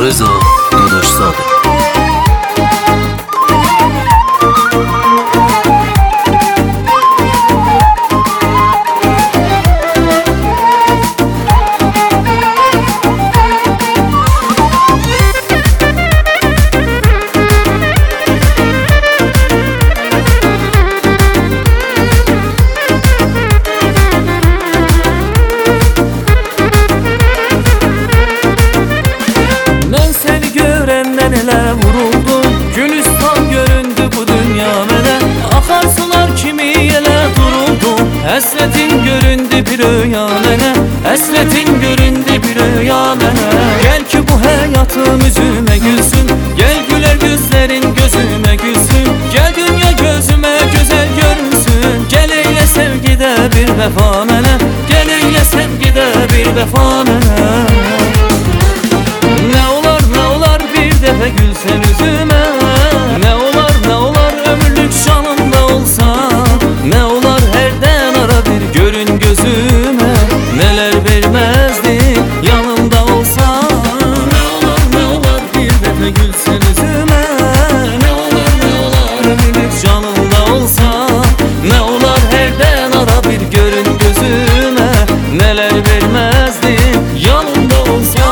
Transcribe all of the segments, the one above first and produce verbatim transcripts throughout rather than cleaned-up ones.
Rıza Dadaşzade. Ele vuruldum, Gülistan göründü bu dünya mene. Akarsular kimi ele duruldum, Hasretin göründü bir rüya mene. Hasretin göründü bir rüya mene. Gel ki bu hayatım yüzüme gülsün, gel güler gözlerin gözüme gülsün. Gel dünya gözüme güzel görünsün, gel eyle sevgide bir vefa mene. Gel eyle sevgide bir vefa mene. Defe gülsen üzüme, ne olar ne olar ömürlük canımda olsa. Ne olar herden ara bir görün gözüme, neler vermezdi yanımda olsa. Ne olar ne olar bir defe gülsen üzüme, ne olar ne olar ömürlük canımda olsa. Ne olar herden ara bir görün gözüme, neler vermezdi yanımda olsa.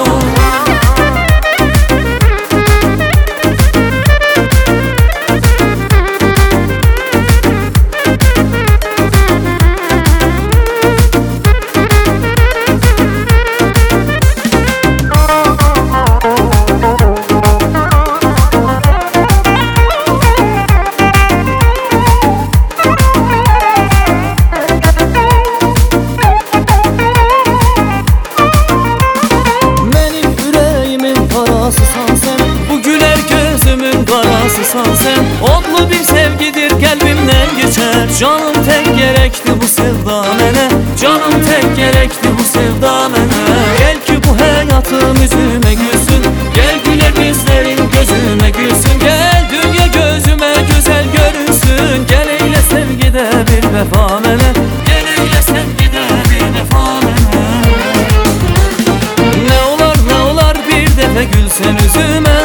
Bu güler gözümün karasısan sen. Odlu bir sevgidir kalbimden geçer. Canım tek gerekti bu sevda mene. Canım tek gerekti bu sevda mene. Gel ki bu hayatım yüzüme gülsün, gel güler bizlerin gözüme gülsün. Gel dünya gözüme güzel görünsün, gel eyle sevgide bir vefa mene. Gel eyle sevgide bir vefa mene. Ne olar ne olar bir defe gülsen üzüme,